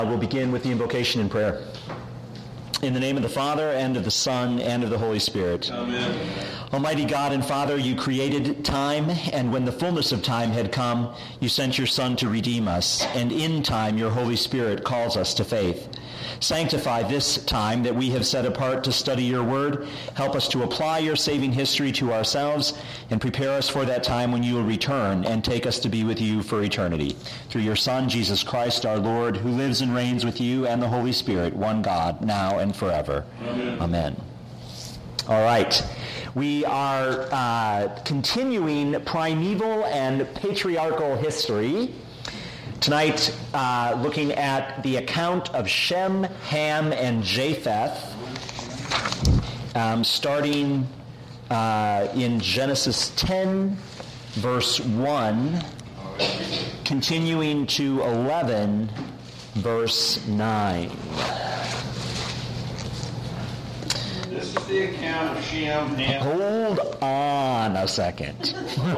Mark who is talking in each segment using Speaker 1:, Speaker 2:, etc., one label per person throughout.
Speaker 1: We'll begin with the invocation and prayer. In the name of the Father, and of the Son, and of the Holy Spirit.
Speaker 2: Amen.
Speaker 1: Almighty God and Father, you created time, and when the fullness of time had come, you sent your Son to redeem us, and in time your Holy Spirit calls us to faith. Sanctify this time that we have set apart to study your word. Help us to apply your saving history to ourselves, and prepare us for that time when you will return and take us to be with you for eternity. Through your Son, Jesus Christ, our Lord, who lives and reigns with you and the Holy Spirit, one God, now and forever.
Speaker 2: Amen.
Speaker 1: Amen. All right. We are continuing primeval and patriarchal history. Tonight, looking at the account of Shem, Ham, and Japheth, starting in Genesis 10, verse 1, continuing to 11, verse 9.
Speaker 2: This is the account of Shem, Ham.
Speaker 1: Hold on a second.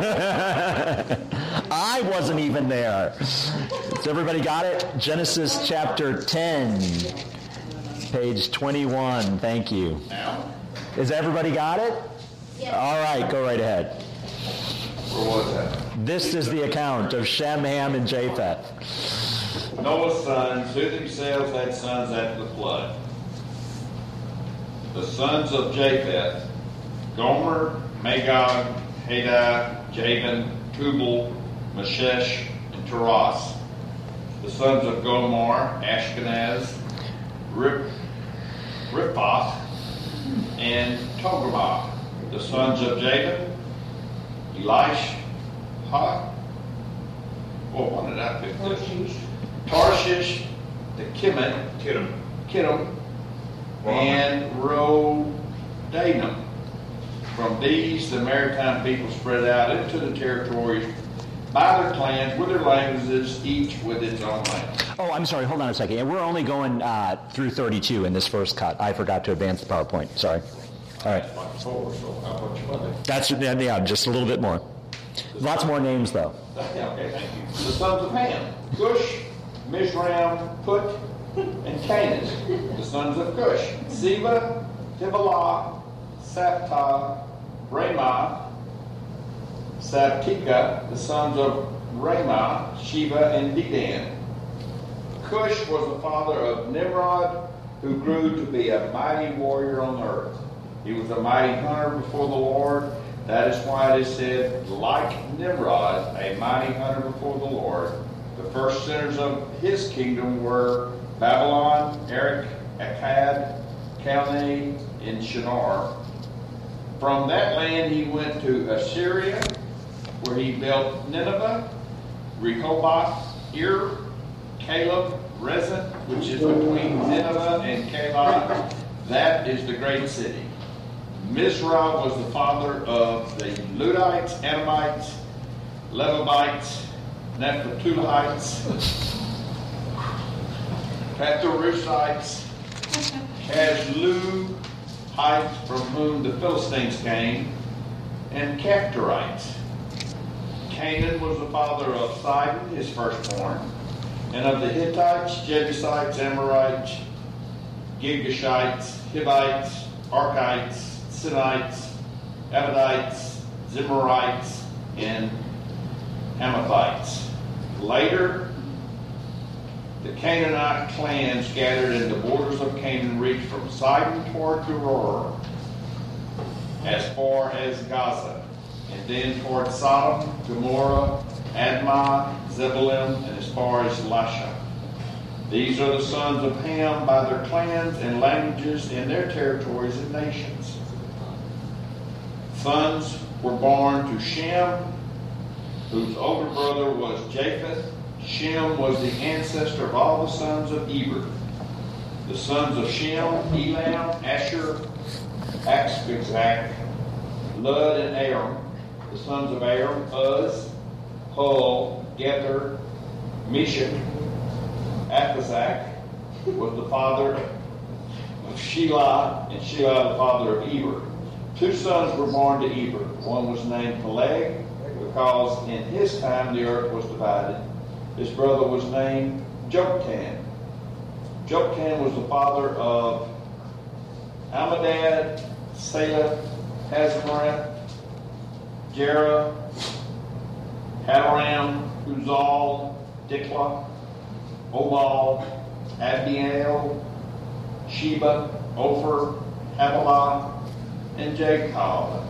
Speaker 1: I wasn't even there. Has everybody got it? Genesis chapter 10, page 21. Thank you.
Speaker 2: Now,
Speaker 1: Has everybody got it?
Speaker 3: Yes.
Speaker 1: All right, go right ahead.
Speaker 2: where was that?
Speaker 1: This is the account of Shem, Ham, and Japheth.
Speaker 2: Noah's sons, who themselves had sons after the flood. The sons of Japheth: Gomer, Magog, Hadad, Javan, Tubal, Meshesh, and Taras. The sons of Gomer: Ashkenaz, Riphath, and Togarmah. The sons of Javan: Elish, what did I pick this? Tarshish, the Kittim, and Rodanim. From these, the maritime people spread out into the territories by their clans, with their languages, each with its own language.
Speaker 1: Oh, I'm sorry. Hold on a second. We're only going through 32 in this first cut. I forgot to advance the PowerPoint. Sorry. All right. That's just a little bit more. Lots more names, though.
Speaker 2: Okay, thank you. The sons of Ham: Cush, Mizraim, Put, and Canaan. The sons of Cush: Seba, Tibalah, Saptah, Ramah, Sabtika. The sons of Ramah: Sheba and Dedan. Cush was the father of Nimrod, who grew to be a mighty warrior on earth. He was a mighty hunter before the Lord. That is why it is said, like Nimrod, a mighty hunter before the Lord. The first centers of his kingdom were Babylon, Erech, Akkad, Calneh, and Shinar. From that land he went to Assyria, where he built Nineveh, Rehoboth, Ir, Caleb, Rezin, which is between Nineveh and Caleb. That is the great city. Mizrah was the father of the Ludites, Anamites, Levites, Nephtalites, Pathrusites, Casluhites, from whom the Philistines came, and Caphtorites. Canaan was the father of Sidon, his firstborn, and of the Hittites, Jebusites, Amorites, Girgashites, Hivites, Archites, Sinites, Abadites, Zimrites, and Hamathites. Later, the Canaanite clans gathered in the borders of Canaan reached from Sidon toward Gerar as far as Gaza, and then toward Sodom, Gomorrah, Admah, Zebulun, and as far as Lasha. These are the sons of Ham by their clans and languages in their territories and nations. Sons were born to Shem, whose older brother was Japheth. Shem was the ancestor of all the sons of Eber. The sons of Shem: Elam, Asher, Axbizak, Lud, and Aram. The sons of Aram: Uz, Hul, Gether, Meshach. Aphazak was the father of Shelah, and Shelah the father of Eber. Two sons were born to Eber. One was named Peleg, because in his time the earth was divided. His brother was named Joktan. Joktan was the father of Amadad, Selah, Hazmarath, Jerah, Hadoram, Uzal, Diklah, Obal, Abiel, Sheba, Ophir, Havilah, and Jabab.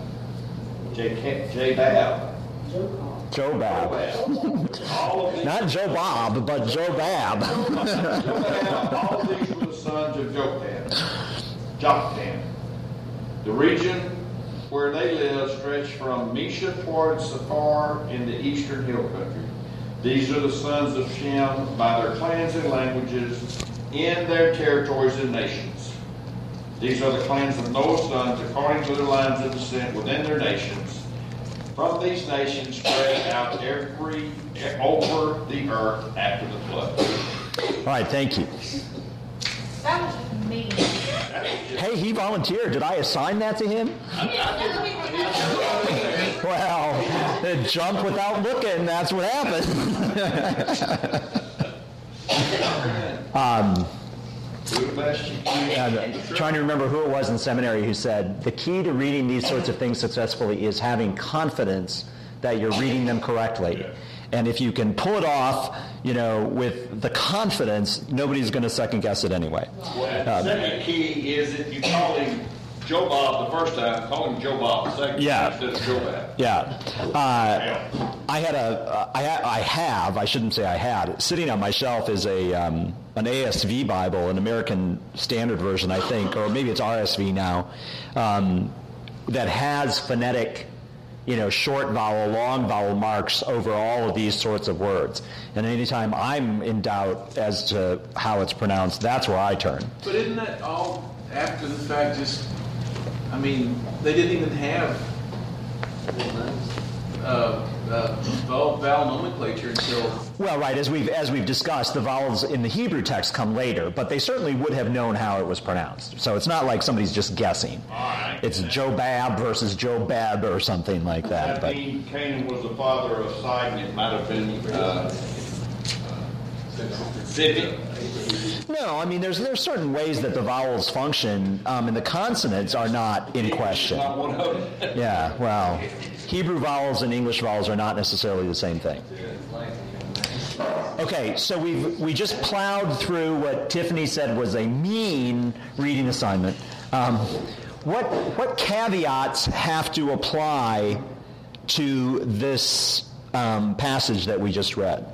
Speaker 1: Jobab.
Speaker 2: All of these,
Speaker 1: Not Jobab, but Jobab.
Speaker 2: Jobab, all of these were the sons of Joktan. The region where they lived stretched from Mesha towards Sephar in the eastern hill country. These are the sons of Shem by their clans and languages in their territories and nations. These are the clans of Noah's sons according to their lines of descent within their nations. From these nations spread out every over the earth after the flood.
Speaker 1: All right, thank you.
Speaker 3: That was me.
Speaker 1: Hey, he volunteered. Did I assign that to him? Well, jump without looking. That's what happened.
Speaker 2: Do the best you can.
Speaker 1: Trying to remember who it was in seminary who said, the key to reading these sorts of things successfully is having confidence that you're reading them correctly. And if you can pull it off, with the confidence, nobody's going to second guess it anyway.
Speaker 2: Well, the second key is if you call him Jobab the first time, call him Jobab the second time instead of Jobab.
Speaker 1: Yeah. I shouldn't say I had, sitting on my shelf is an ASV Bible, an American Standard Version, I think, or maybe it's RSV now, that has phonetic, short vowel, long vowel marks over all of these sorts of words. And anytime I'm in doubt as to how it's pronounced, that's where I turn.
Speaker 4: But isn't that all after the fact? They didn't even have vowel nomenclature until...
Speaker 1: Well, right, as we've discussed, the vowels in the Hebrew text come later, but they certainly would have known how it was pronounced. So it's not like somebody's just guessing.
Speaker 2: Right.
Speaker 1: It's Jobab versus Jobab or something like that.
Speaker 2: That means Canaan was the father of Sidon. It might have been Zidon.
Speaker 1: No, there's certain ways that the vowels function, and the consonants are not in question.
Speaker 2: Not one of them.
Speaker 1: Yeah, well, Hebrew vowels and English vowels are not necessarily the same thing. Okay, so we just plowed through what Tiffany said was a mean reading assignment. What caveats have to apply to this passage that we just read?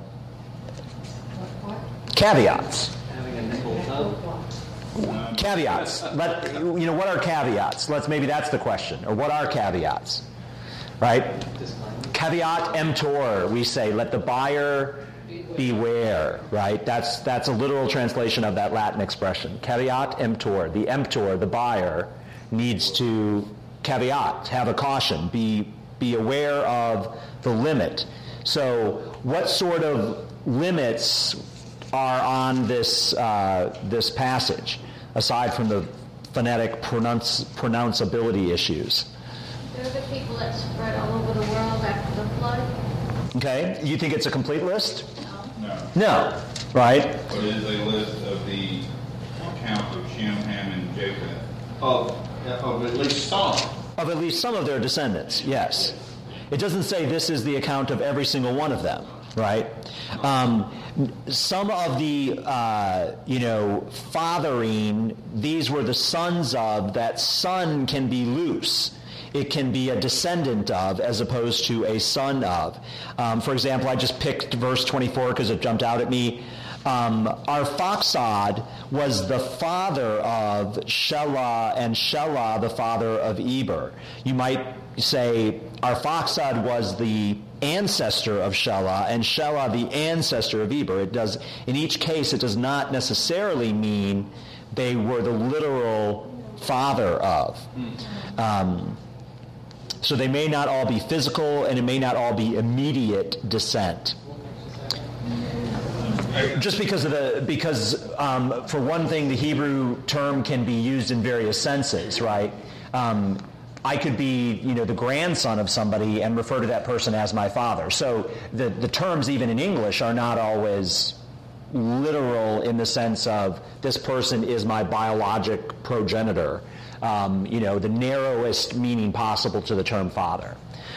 Speaker 1: Caveats.
Speaker 5: Having a nickel toe.
Speaker 1: Caveats. What are caveats? Maybe that's the question. Or what are caveats? Right? Caveat emptor, we say, let the buyer beware, right? That's a literal translation of that Latin expression. Caveat emptor. The emptor, the buyer, needs to caveat, have a caution, be aware of the limit. So what sort of limits are on this passage, aside from the phonetic pronounceability issues?
Speaker 3: They're the people that spread all over the world after the flood.
Speaker 1: Okay, you think it's a complete list?
Speaker 6: No.
Speaker 1: No, right?
Speaker 6: But it is a list of the account of Shem, Ham, and Japheth.
Speaker 2: Of at least some.
Speaker 1: Of at least some of their descendants, yes. It doesn't say this is the account of every single one of them, right? Some of the, fathering, these were the sons of, that son can be loose. It can be a descendant of as opposed to a son of. For example, I just picked verse 24 because it jumped out at me. Arphaxad was the father of Shelah, and Shelah the father of Eber. You might say Arphaxad was the ancestor of Shelah, and Shelah the ancestor of Eber. In each case, it does not necessarily mean they were the literal father of. So they may not all be physical, and it may not all be immediate descent. Just because for one thing, the Hebrew term can be used in various senses, right? I could be, the grandson of somebody and refer to that person as my father. So the terms, even in English, are not always literal in the sense of this person is my biologic progenitor. The narrowest meaning possible to the term father.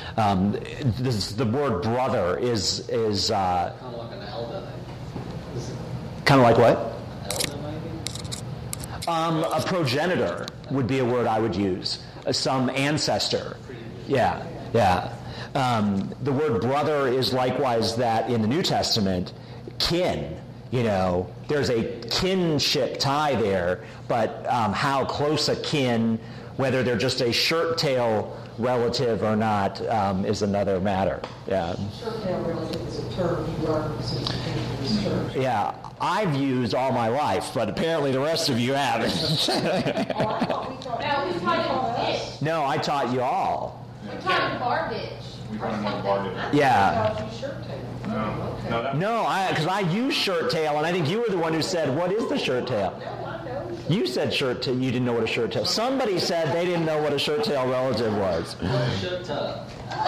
Speaker 1: The word brother is
Speaker 5: Kind of like an elder.
Speaker 1: kind of like what?
Speaker 5: Elder, maybe?
Speaker 1: A progenitor would be a word I would use. Some ancestor. Yeah. The word brother is likewise that in the New Testament, kin. There's a kinship tie there, but how close a kin, whether they're just a shirt-tail relative or not, is another matter. Yeah.
Speaker 7: Shirt-tail relative is a term you learned since you came to this church.
Speaker 1: Yeah, I've used all my life, but apparently the rest of you haven't.
Speaker 7: Oh, I thought we taught
Speaker 3: No, we taught him fish.
Speaker 1: No, I taught you all.
Speaker 3: We taught him garbage.
Speaker 6: We
Speaker 3: or
Speaker 6: taught him
Speaker 3: something.
Speaker 6: garbage.
Speaker 1: Yeah.
Speaker 7: I thought you shirt-tail.
Speaker 6: No,
Speaker 7: Okay.
Speaker 6: no, that,
Speaker 1: No, because I use shirt tail, and I think you were the one who said, "What is the shirt tail?"
Speaker 7: No, I know.
Speaker 1: You said shirt tail. You didn't know what a shirt tail. Somebody said they didn't know what a shirt tail relative was.
Speaker 5: Shut up.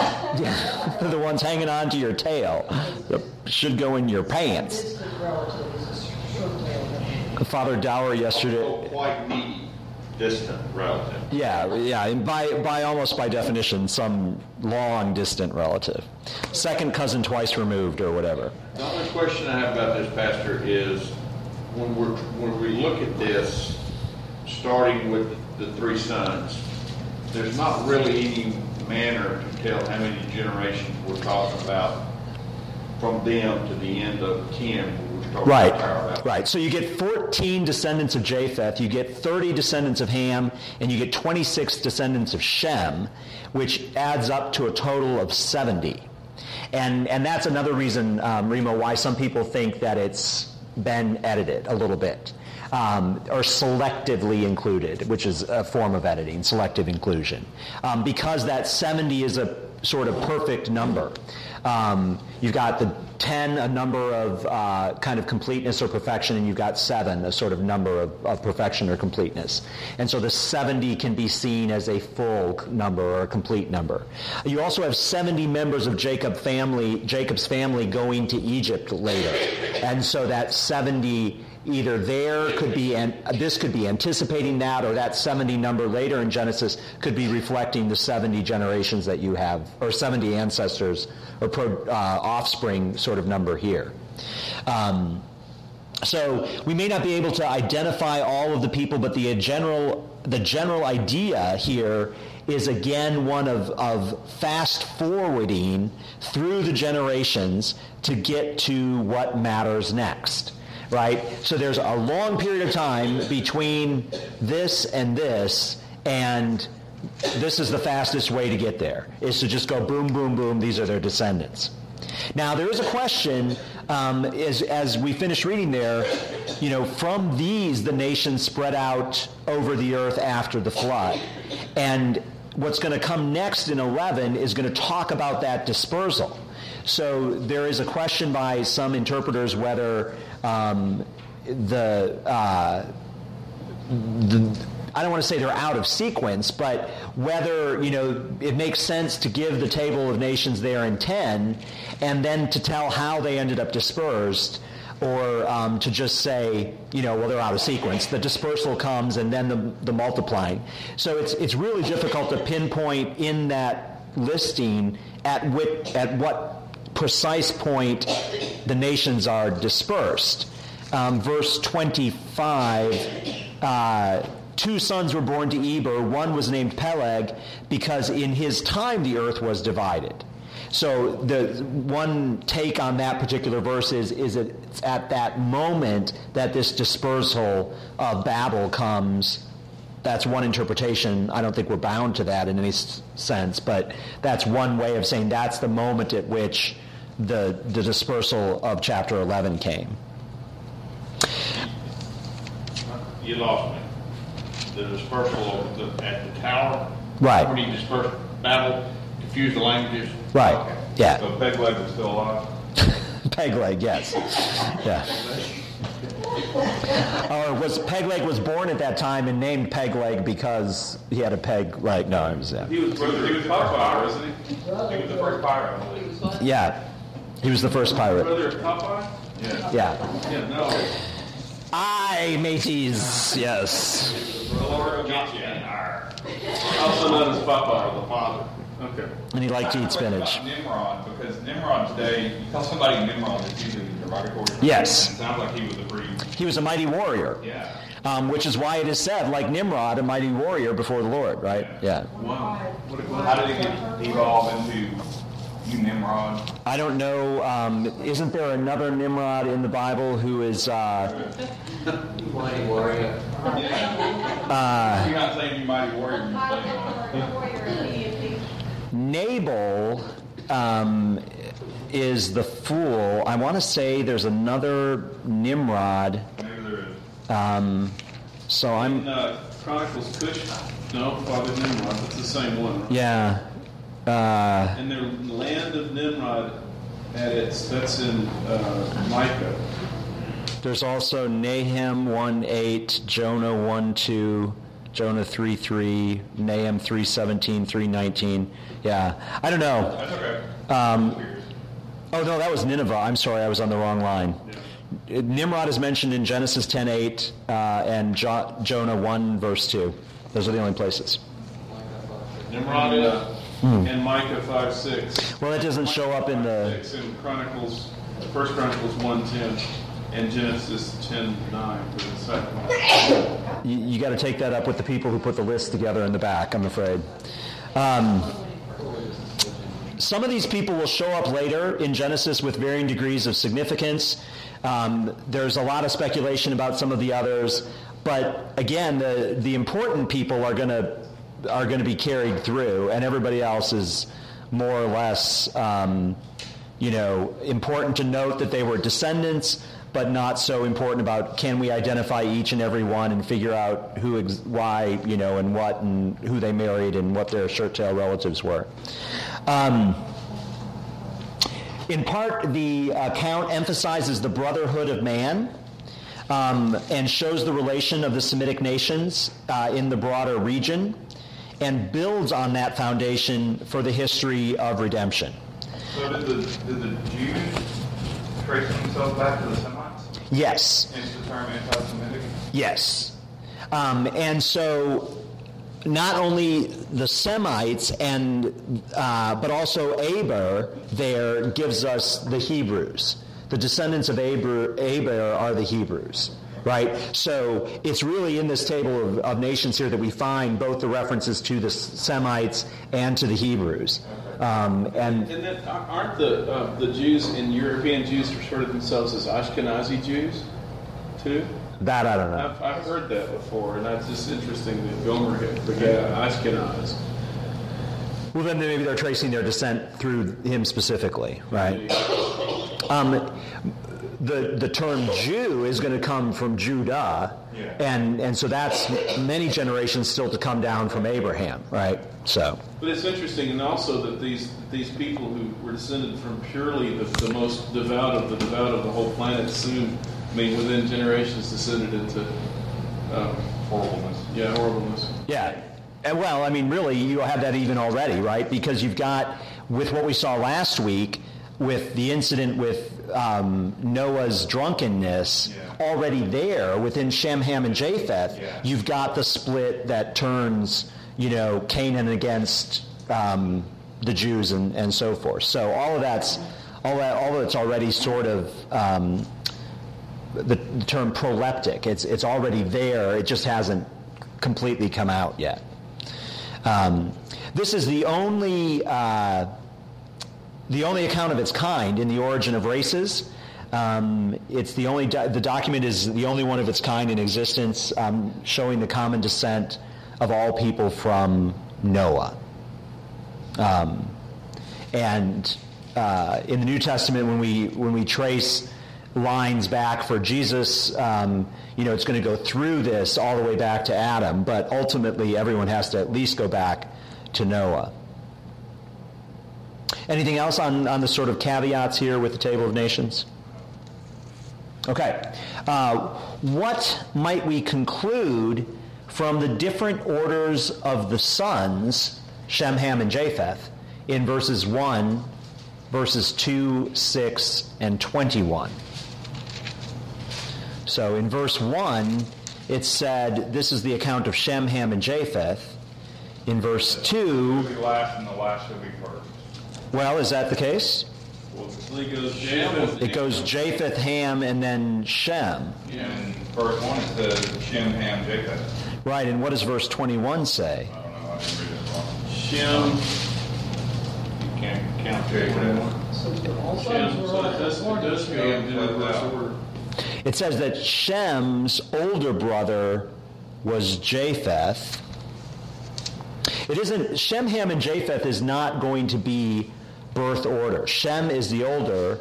Speaker 1: The ones hanging on to your tail that should go in your pants.
Speaker 7: Distant relative is a shirt-tail.
Speaker 1: Father Dower yesterday.
Speaker 2: Also quite needy, distant relative.
Speaker 1: Yeah, and by definition, some long distant relative, second cousin twice removed or whatever.
Speaker 2: The only question I have about this, Pastor, is when we look at this, starting with the three sons, there's not really any manner to tell how many generations we're talking about from them to the end of 10. When we're talking about Tower of Babel.
Speaker 1: Right. So you get 14 descendants of Japheth, you get 30 descendants of Ham, and you get 26 descendants of Shem, which adds up to a total of 70. And that's another reason, Remo, why some people think that it's been edited a little bit, or selectively included, which is a form of editing, selective inclusion, because that 70 is a sort of perfect number. You've got the 10, a number of kind of completeness or perfection, and you've got 7, a sort of number of perfection or completeness. And so the 70 can be seen as a full number or a complete number. You also have 70 members of Jacob's family going to Egypt later. And so that 70 either there could be, and this could be anticipating that, or that 70 number later in Genesis could be reflecting the 70 generations that you have, or 70 ancestors, or offspring sort of number here. So we may not be able to identify all of the people, but the general idea here is again one of fast forwarding through the generations to get to what matters next. Right? So there's a long period of time between this, and this is the fastest way to get there, is to just go boom, boom, boom, these are their descendants. Now, there is a question, as we finish reading there, from these the nations spread out over the earth after the flood. And what's going to come next in 11 is going to talk about that dispersal. So there is a question by some interpreters whether I don't want to say they're out of sequence, but whether, it makes sense to give the table of nations there in 10 and then to tell how they ended up dispersed, or to just say, well, they're out of sequence. The dispersal comes and then the multiplying. So it's really difficult to pinpoint in that listing at what precise point the nations are dispersed. Verse 25, 2 sons were born to Eber. One was named Peleg, because in his time the earth was divided. So the one take on that particular verse is it's at that moment that this dispersal of Babel comes. That's one interpretation. I don't think we're bound to that in any sense, but that's one way of saying that's the moment at which the dispersal of chapter 11 came.
Speaker 2: You lost me. The dispersal at the tower.
Speaker 1: Right.
Speaker 2: When he dispersed Babel, confused the languages.
Speaker 1: Right.
Speaker 2: Okay.
Speaker 1: Yeah.
Speaker 6: so Pegleg was still alive.
Speaker 1: Pegleg, yes. Yeah. Or was Pegleg was born at that time and named Pegleg because he had a peg leg? No, it was
Speaker 6: He was the first pirate, wasn't he? He was the first pirate, I believe.
Speaker 1: yeah. He was the first pirate.
Speaker 6: Brother of Popeye?
Speaker 4: Yeah.
Speaker 1: Yeah.
Speaker 4: Yeah, no.
Speaker 1: Aye, mateys. Yes.
Speaker 6: The Lord will get you.
Speaker 4: Also known as Papa, the father. Okay.
Speaker 1: And he liked to eat spinach.
Speaker 6: About Nimrod, because Nimrod today, you call somebody Nimrod, it's usually derogatory.
Speaker 1: Yes.
Speaker 6: It sounds like he was a pretty.
Speaker 1: He was a mighty warrior.
Speaker 6: Yeah.
Speaker 1: Which is why it is said, like Nimrod, a mighty warrior before the Lord, right? Yeah.
Speaker 4: Wow. What a
Speaker 6: How did it get evolve into you Nimrod?
Speaker 1: I don't know. Isn't there another Nimrod in the Bible who is...
Speaker 5: Mighty warrior.
Speaker 6: You're not saying you mighty warrior, you're saying
Speaker 1: Nabal is the fool. I want to say there's another Nimrod.
Speaker 6: maybe there is.
Speaker 1: So I'm...
Speaker 4: In Chronicles Cush, no, Father Nimrod, it's the same one, right?
Speaker 1: Yeah.
Speaker 4: And the land of Nimrod that's in Micah.
Speaker 1: There's also Nahum 1:8, Jonah 1:2, Jonah 3:3, Nahum 3:17, 3:19. Yeah. I don't know.
Speaker 6: That's okay.
Speaker 1: Oh, no, that was Nineveh. I'm sorry, I was on the wrong line.
Speaker 4: Yeah.
Speaker 1: Nimrod is mentioned in Genesis 10:8 and Jonah 1, verse 2. Those are the only places.
Speaker 4: Nimrod and Micah 5:6.
Speaker 1: Well, that doesn't show up in the...
Speaker 4: 6 in Chronicles, 1 Chronicles 1:10 and Genesis 10:9 for the second one.
Speaker 1: You got to take that up with the people who put the list together in the back, I'm afraid. Some of these people will show up later in Genesis with varying degrees of significance. There's a lot of speculation about some of the others, but again, the important people are going to be carried through, and everybody else is more or less, important to note that they were descendants, but not so important about can we identify each and every one and figure out who, why, and what, and who they married and what their shirt-tail relatives were. In part, the account emphasizes the brotherhood of man and shows the relation of the Semitic nations in the broader region and builds on that foundation for the history of redemption.
Speaker 6: So did the Jews trace themselves back to the Semites?
Speaker 1: Yes.
Speaker 6: Hence the term anti-Semitic?
Speaker 1: Yes. And so not only the Semites but also Aber there gives us the Hebrews. The descendants of Aber are the Hebrews, right? So it's really in this table of nations here that we find both the references to the Semites and to the Hebrews.
Speaker 4: And then aren't the Jews and European Jews refer to themselves as Ashkenazi Jews, too?
Speaker 1: That I don't know.
Speaker 4: I've heard that before, and that's just interesting that Gomer begat Ashkenaz.
Speaker 1: Well, then maybe they're tracing their descent through him specifically, right? The term Jew is going to come from Judah, and so that's many generations still to come down from Abraham, right? So,
Speaker 4: but it's interesting, and also that these people who were descended from purely the most devout of the whole planet soon, within generations, descended into
Speaker 6: Horribleness.
Speaker 4: Yeah, horribleness.
Speaker 1: Yeah. Well, really, you have that even already, right? Because you've got, with what we saw last week, with the incident with Noah's drunkenness, already there within Shem, Ham, and Japheth, you've got the split that turns, Canaan against the Jews and so forth. So all of it's already sort of the term proleptic. It's already there. It just hasn't completely come out yet. This is the only account of its kind in the origin of races. It's the document is the only one of its kind in existence, showing the common descent of all people from Noah. And in the New Testament, when we trace lines back for Jesus, it's going to go through this all the way back to Adam, but ultimately everyone has to at least go back to Noah. Anything else on the sort of caveats here with the Table of Nations? Okay. What might we conclude from the different orders of the sons, Shem, Ham, and Japheth, in verses 1, verses 2, 6, and 21? So in verse 1, it said, this is the account of Shem, Ham, and Japheth. In verse 2...
Speaker 6: Will be last, and the last shall be first.
Speaker 1: Well, is that the case?
Speaker 4: Well, it goes Japheth.
Speaker 1: It goes Japheth, Ham, and then Shem.
Speaker 6: Yeah, and verse 1 it says Shem, Ham, Japheth.
Speaker 1: Right, and what does verse 21 say?
Speaker 6: I don't know, I didn't read it wrong.
Speaker 4: Shem.
Speaker 6: You can't count Japheth.
Speaker 7: So all
Speaker 4: Shem.
Speaker 7: sons were
Speaker 4: So
Speaker 7: all
Speaker 4: it does
Speaker 7: born
Speaker 4: go in reverse order.
Speaker 1: It says that Shem's older brother was Japheth. It isn't, Shem, Ham, and Japheth is not going to be birth order. Shem is the older,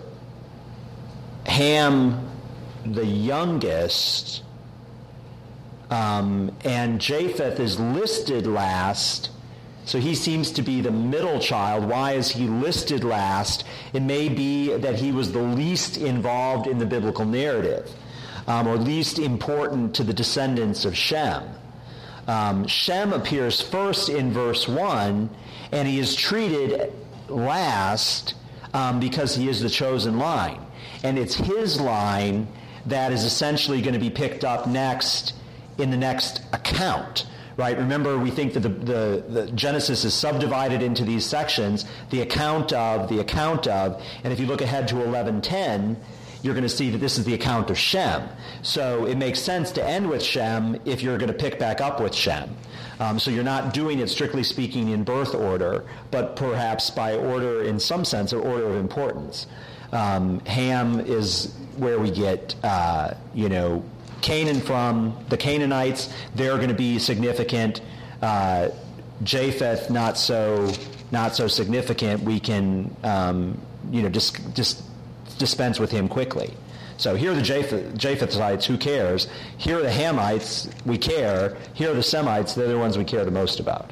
Speaker 1: Ham the youngest, and Japheth is listed last, so he seems to be the middle child. Why is he listed last? It may be that he was the least involved in the biblical narrative, or least important to the descendants of Shem. Shem appears first in verse 1, and he is treated last because he is the chosen line. And it's his line that is essentially going to be picked up next in the next account. Right? Remember, we think that the Genesis is subdivided into these sections, the account of, and if you look ahead to 11:10, you're going to see that this is the account of Shem. So it makes sense to end with Shem if you're going to pick back up with Shem. So you're not doing it, strictly speaking, in birth order, but perhaps by order, in some sense, or order of importance. Ham is where we get, Canaan from. The Canaanites, they're going to be significant. Japheth, not so significant. We can, just dispense with him quickly. So here are the Japhethites, who cares? Here are the Hamites, we care. Here are the Semites, they're the ones we care the most about.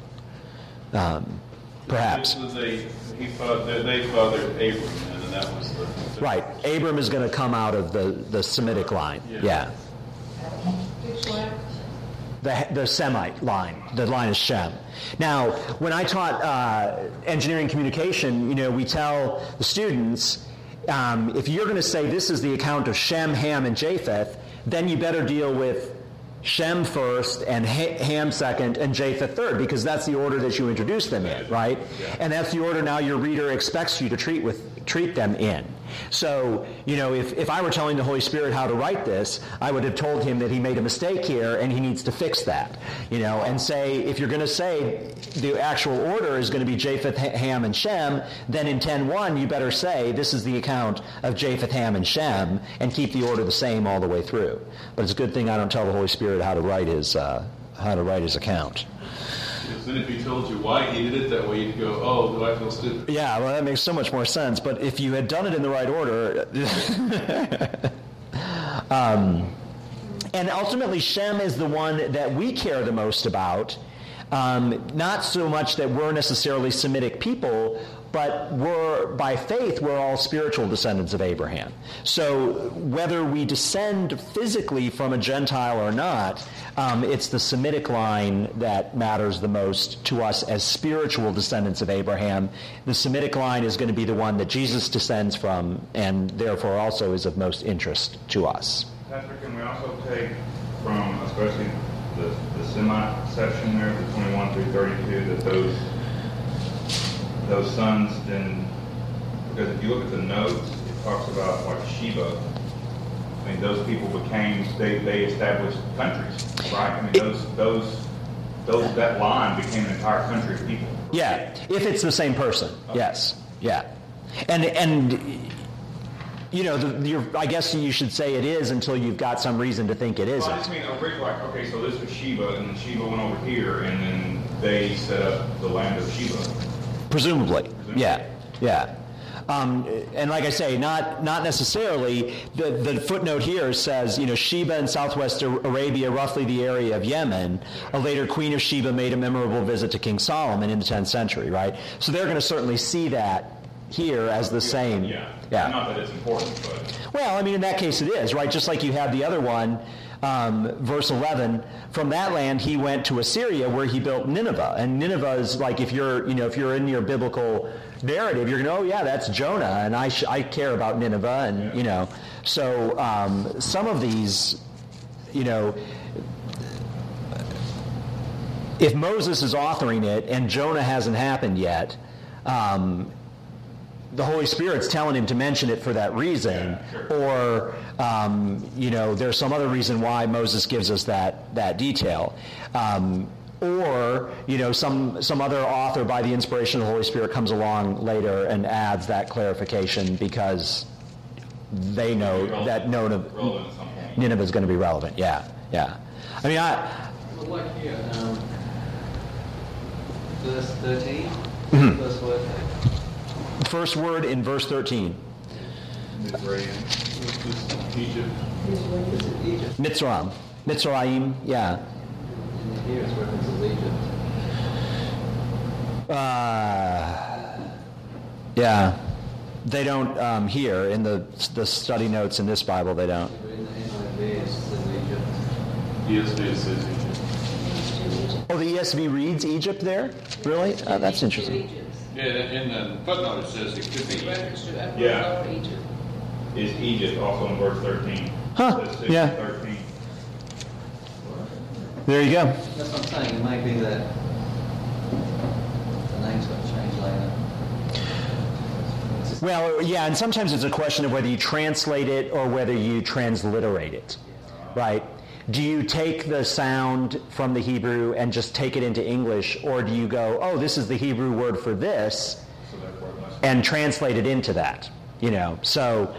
Speaker 1: Perhaps.
Speaker 4: They fathered Abram, and that was the...
Speaker 1: Right. Abram is going to come out of the Semitic line. Yeah.
Speaker 7: Which line?
Speaker 1: The Semite line. The line is Shem. Now, when I taught engineering communication, we tell the students, if you're going to say this is the account of Shem, Ham, and Japheth, then you better deal with Shem first and Ham second and Japheth third, because that's the order that you introduce them in, right? Yeah. And that's the order now your reader expects you to treat them in. So, if I were telling the Holy Spirit how to write this, I would have told him that he made a mistake here and he needs to fix that, and say, if you're going to say the actual order is going to be Japheth, Ham, and Shem, then in 10:1 you better say this is the account of Japheth, Ham, and Shem, and keep the order the same all the way through. But it's a good thing I don't tell the Holy Spirit how to write his account.
Speaker 4: Because then if he told you why he did it that way, you'd go, oh, do I feel stupid?
Speaker 1: Yeah, well, that makes so much more sense. But if you had done it in the right order... and ultimately, Shem is the one that we care the most about. Not so much that we're necessarily Semitic people, but by faith, we're all spiritual descendants of Abraham. So whether we descend physically from a Gentile or not, it's the Semitic line that matters the most to us as spiritual descendants of Abraham. The Semitic line is going to be the one that Jesus descends from, and therefore also is of most interest to us.
Speaker 6: Pastor, can we also take from, especially the Semite section there, the 21 through 32, that those sons then, because if you look at the notes, it talks about like Sheba. I mean, those people they established countries, right? I mean, that line became an entire country of people.
Speaker 1: Yeah, if it's the same person, okay. Yes, yeah, and I guess you should say it is until you've got some reason to think it isn't.
Speaker 6: Well, I just mean, okay, so this was Sheba, and then Sheba went over here, and then they set up the land of Sheba.
Speaker 1: Presumably. Yeah. And like I say, not necessarily. The footnote here says, Sheba in southwest Arabia, roughly the area of Yemen. A later queen of Sheba made a memorable visit to King Solomon in the 10th century, right? So they're going to certainly see that here as the same.
Speaker 6: Yeah. Not that it's important, but... Well,
Speaker 1: in that case it is, right? Just like you have the other one, verse 11, from that land he went to Assyria where he built Nineveh. And Nineveh is like, if you're in your biblical narrative, you're going, oh yeah, that's Jonah, and I care about Nineveh, and so some of these if Moses is authoring it and Jonah hasn't happened yet, the Holy Spirit's telling him to mention it for that reason, or there's some other reason why Moses gives us that detail, or some other author by the inspiration of the Holy Spirit comes along later and adds that clarification because they know that Nineveh is going to be relevant. Yeah. I mean,
Speaker 5: Well, like here, verse 13, verse word.
Speaker 1: First word in verse 13.
Speaker 4: Egypt.
Speaker 1: Mitzrayim. Mitzrayim, yeah.
Speaker 5: And here it's references Egypt.
Speaker 1: Yeah. They don't here in the study notes in this Bible. They don't.
Speaker 5: In the NIV it says Egypt.
Speaker 4: ESV says Egypt.
Speaker 1: Oh, the ESV reads Egypt there? Really? That's interesting.
Speaker 2: Yeah, in the footnote it says it could be Egypt.
Speaker 6: Yeah. Is Egypt also in verse 13?
Speaker 1: Huh,
Speaker 6: It says
Speaker 1: yeah.
Speaker 6: 13.
Speaker 1: There you go.
Speaker 5: That's what I'm saying. It might be that the name's got changed later.
Speaker 1: Well, yeah, and sometimes it's a question of whether you translate it or whether you transliterate it, right? Do you take the sound from the Hebrew and just take it into English, or do you go, oh, this is the Hebrew word for this, and translate it into that? So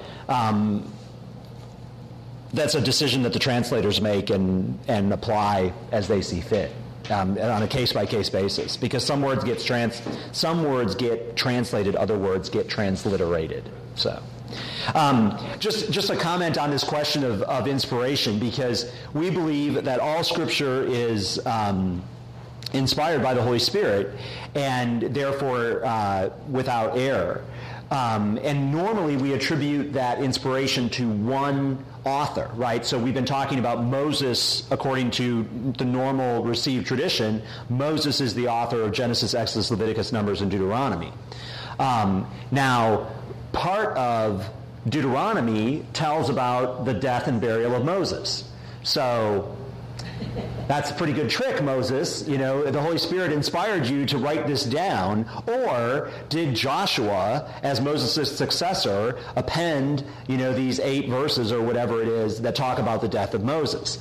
Speaker 1: that's a decision that the translators make and apply as they see fit, on a case-by-case basis, because some words get translated, other words get transliterated. So. Just a comment on this question of inspiration, because we believe that all Scripture is inspired by the Holy Spirit and therefore without error. And normally we attribute that inspiration to one author, right? So we've been talking about Moses according to the normal received tradition. Moses is the author of Genesis, Exodus, Leviticus, Numbers, and Deuteronomy. Now, part of Deuteronomy tells about the death and burial of Moses. So that's a pretty good trick, Moses. The Holy Spirit inspired you to write this down, or did Joshua, as Moses' successor, append, these 8 verses or whatever it is that talk about the death of Moses?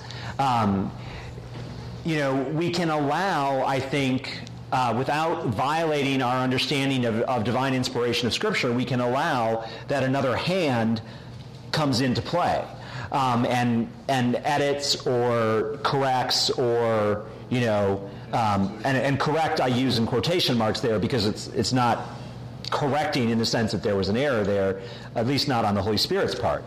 Speaker 1: We can allow, I think, without violating our understanding of divine inspiration of Scripture, we can allow that another hand comes into play and edits or corrects or, and correct I use in quotation marks there because it's not correcting in the sense that there was an error there, at least not on the Holy Spirit's part.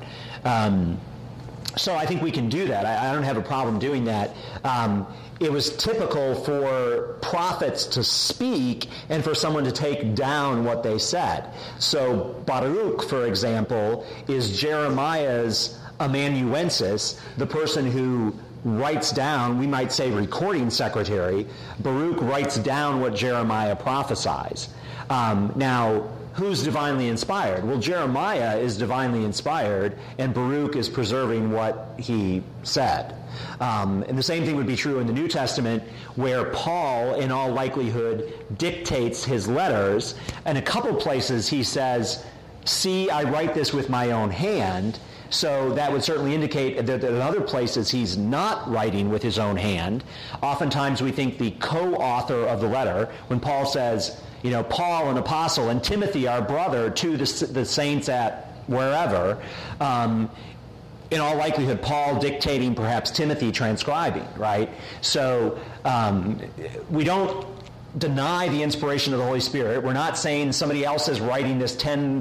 Speaker 1: So I think we can do that. I don't have a problem doing that. It was typical for prophets to speak and for someone to take down what they said. So Baruch, for example, is Jeremiah's amanuensis, the person who writes down, we might say recording secretary. Baruch writes down what Jeremiah prophesies. Now, who's divinely inspired? Well, Jeremiah is divinely inspired, and Baruch is preserving what he said. And the same thing would be true in the New Testament, where Paul, in all likelihood, dictates his letters. In a couple places he says, see, I write this with my own hand. So that would certainly indicate that in other places he's not writing with his own hand. Oftentimes we think the co-author of the letter, when Paul says, Paul, an apostle, and Timothy, our brother, to the saints at wherever, in all likelihood, Paul dictating, perhaps Timothy transcribing, right? So we don't deny the inspiration of the Holy Spirit. We're not saying somebody else is writing this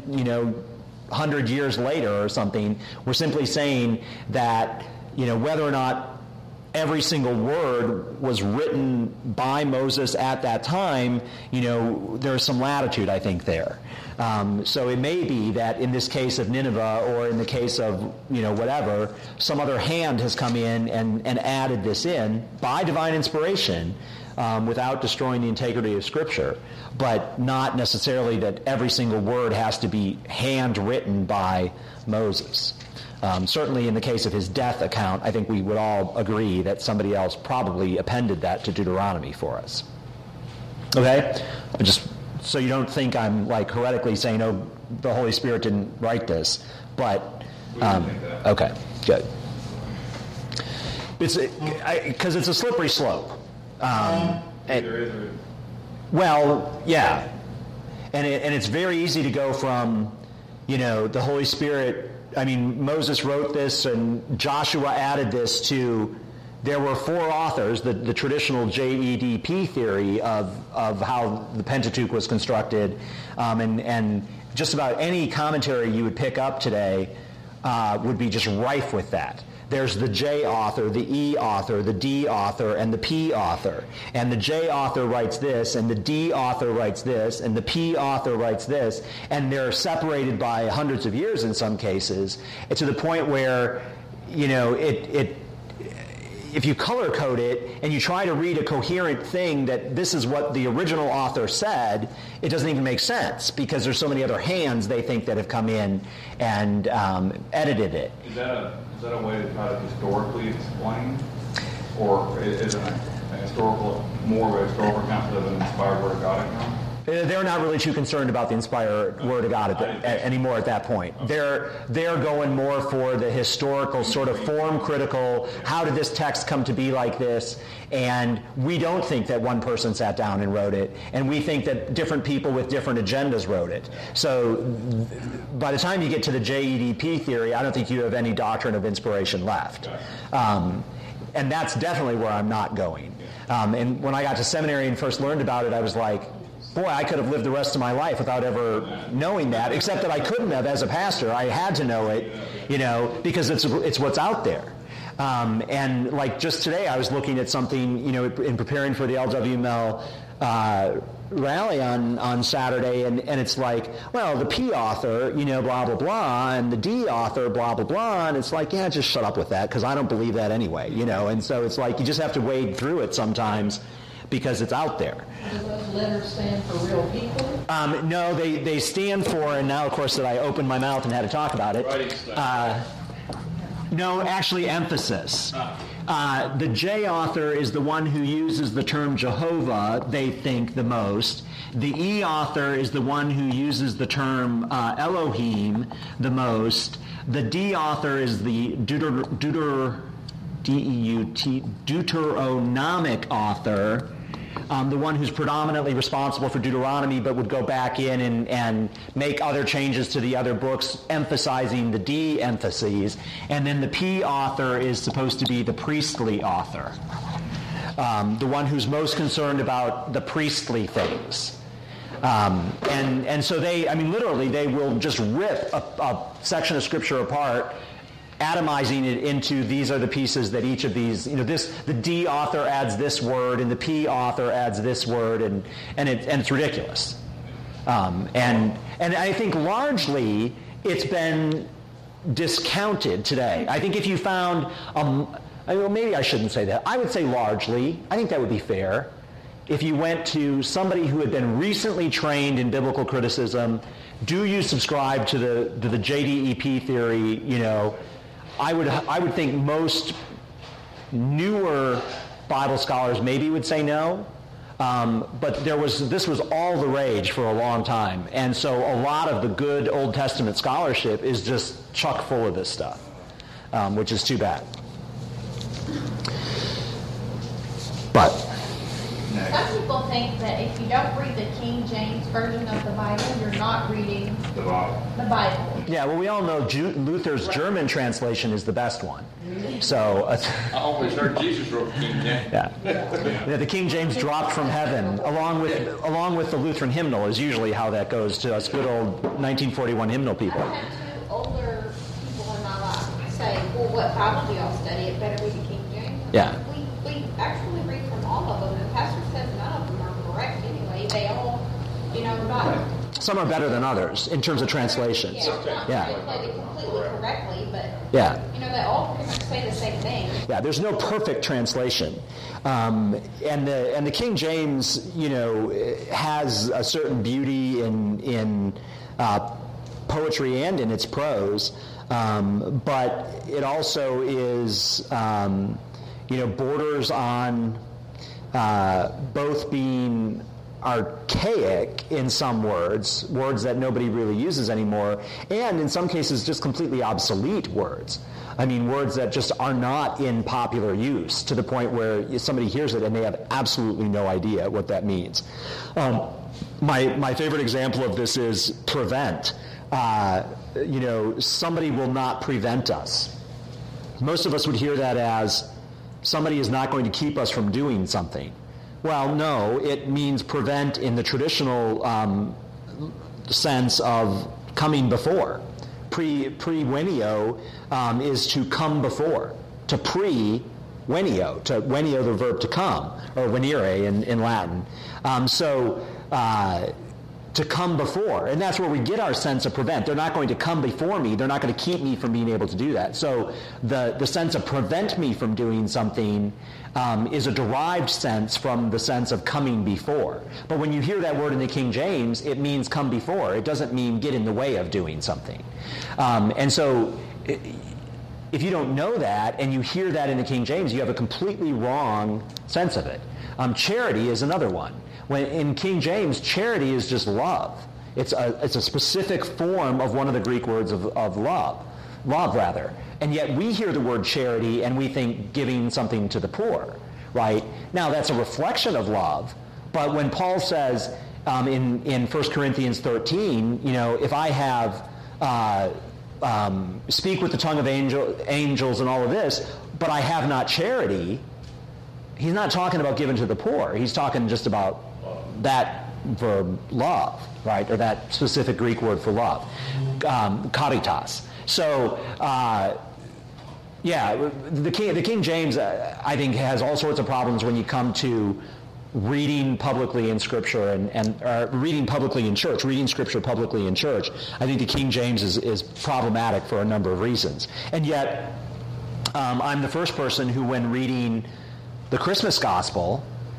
Speaker 1: 100 years later or something. We're simply saying that, whether or not every single word was written by Moses at that time, there's some latitude, I think, there. So it may be that in this case of Nineveh, or in the case of, whatever, some other hand has come in and added this in by divine inspiration, without destroying the integrity of Scripture, but not necessarily that every single word has to be handwritten by Moses. Certainly in the case of his death account, I think we would all agree that somebody else probably appended that to Deuteronomy for us. Okay? Just so you don't think I'm like heretically saying, oh, the Holy Spirit didn't write this. But, okay, good. Because it's a slippery slope. Well, yeah. And it's very easy to go from, the Holy Spirit. I mean, Moses wrote this and Joshua added this to, there were 4 authors, the traditional JEDP theory of how the Pentateuch was constructed, and just about any commentary you would pick up today would be just rife with that. There's the J author, the E author, the D author, and the P author. And the J author writes this, and the D author writes this, and the P author writes this, and they're separated by hundreds of years in some cases, to the point where, if you color code it and you try to read a coherent thing that this is what the original author said, it doesn't even make sense because there's so many other hands they think that have come in and edited it.
Speaker 6: Is that a way to try to historically explain, or is it more of a historical account of an inspired Word of God account?
Speaker 1: They're not really too concerned about the inspired Word of God anymore at that point. They're going more for the historical, sort of form critical, how did this text come to be like this? And we don't think that one person sat down and wrote it, and we think that different people with different agendas wrote it. So by the time you get to the JEDP theory, I don't think you have any doctrine of inspiration left. And that's definitely where I'm not going. And when I got to seminary and first learned about it, I was like, boy, I could have lived the rest of my life without ever knowing that, except that I couldn't have as a pastor. I had to know it, because it's what's out there. And like just today, I was looking at something, in preparing for the LWML rally on Saturday, and it's like, well, the P author, blah, blah, blah, and the D author, blah, blah, blah, and it's like, yeah, just shut up with that, because I don't believe that anyway, and so it's like you just have to wade through it sometimes because it's out there.
Speaker 7: Do those letters stand for real people?
Speaker 1: No, they stand for, and now, of course, that I opened my mouth and had to talk about it. No, actually, emphasis. The J author is the one who uses the term Jehovah, they think, the most. The E author is the one who uses the term Elohim the most. The D author is the Deuteronomic author, the one who's predominantly responsible for Deuteronomy but would go back in and make other changes to the other books, emphasizing the D emphases. And then the P author is supposed to be the priestly author, the one who's most concerned about the priestly things. And so literally they will just rip a section of Scripture apart, atomizing it into these are the pieces that each of these, the D author adds this word and the P author adds this word, and it's ridiculous. And I think largely it's been discounted today. I think if you found, maybe I shouldn't say that. I would say largely. I think that would be fair. If you went to somebody who had been recently trained in biblical criticism, do you subscribe to the JDEP theory? I would think most newer Bible scholars maybe would say no, but this was all the rage for a long time, and so a lot of the good Old Testament scholarship is just chock full of this stuff, which is too bad. But
Speaker 3: some people think that if you don't read the King James Version of the Bible, you're not reading the Bible.
Speaker 1: Yeah, well, we all know Luther's German translation is the best one. So
Speaker 2: I always heard Jesus wrote King James.
Speaker 1: Yeah, the King James dropped from heaven, along with the Lutheran hymnal is usually how that goes to us good old 1941 hymnal people.
Speaker 3: I've had 2 older people in my life say, well, what Bible do y'all study? It better be the King James.
Speaker 1: Yeah.
Speaker 3: We actually read from all of them. The pastor says none of them are correct anyway. They all, not...
Speaker 1: Some are better than others in terms of translations.
Speaker 3: Yeah. Translated completely correctly, but
Speaker 1: yeah.
Speaker 3: They all pretty much say the same thing.
Speaker 1: Yeah, there's no perfect translation, and the King James, has a certain beauty in poetry and in its prose, but it also is, borders on both being archaic in some words that nobody really uses anymore, and in some cases just completely obsolete words. I mean, words that just are not in popular use to the point where somebody hears it and they have absolutely no idea what that means. My favorite example of this is prevent. Somebody will not prevent us. Most of us would hear that as somebody is not going to keep us from doing something. Well, no, it means prevent in the traditional sense of coming before. Pre-venio is to come before. To pre-venio, to venio the verb to come, or venire in Latin. To come before. And that's where we get our sense of prevent. They're not going to come before me. They're not going to keep me from being able to do that. So the sense of prevent me from doing something is a derived sense from the sense of coming before. But when you hear that word in the King James, it means come before. It doesn't mean get in the way of doing something. And so if you don't know that and you hear that in the King James, you have a completely wrong sense of it. Charity is another one. When in King James, charity is just love. It's a specific form of one of the Greek words of love, rather. And yet we hear the word charity and we think giving something to the poor, right? Now that's a reflection of love, but when Paul says in 1 Corinthians 13, if I have speak with the tongue of angels and all of this, but I have not charity, he's not talking about giving to the poor. He's talking just about that verb love, right? Or that specific Greek word for love, caritas. So, the King James, I think, has all sorts of problems when you come to reading publicly in Scripture and reading publicly in church, reading Scripture publicly in church. I think the King James is problematic for a number of reasons. And yet, I'm the first person who, when reading the Christmas Gospel,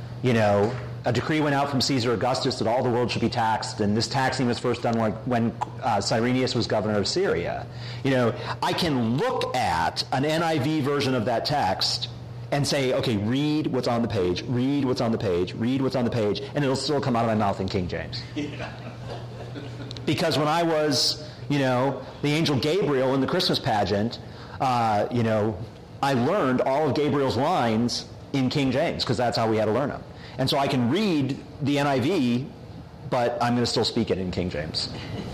Speaker 1: a decree went out from Caesar Augustus that all the world should be taxed, and this taxing was first done when Cyrenius was governor of Syria. I can look at an NIV version of that text and say, okay, read what's on the page, read what's on the page, read what's on the page, and it'll still come out of my mouth in King James. Because when I was, the angel Gabriel in the Christmas pageant, I learned all of Gabriel's lines in King James, because that's how we had to learn them. And so I can read the NIV, but I'm going to still speak it in King James.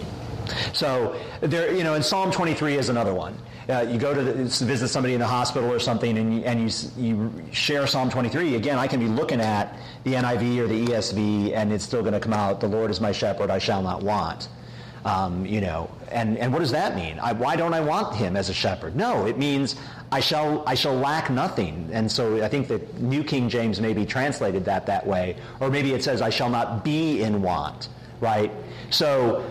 Speaker 1: So there, and Psalm 23 is another one. You go to visit somebody in the hospital or something, and you share Psalm 23. Again, I can be looking at the NIV or the ESV, and it's still going to come out, "The Lord is my shepherd; I shall not want." And what does that mean? Why don't I want him as a shepherd? No, it means I shall lack nothing. And so I think that New King James maybe translated that way, or maybe it says I shall not be in want, right? So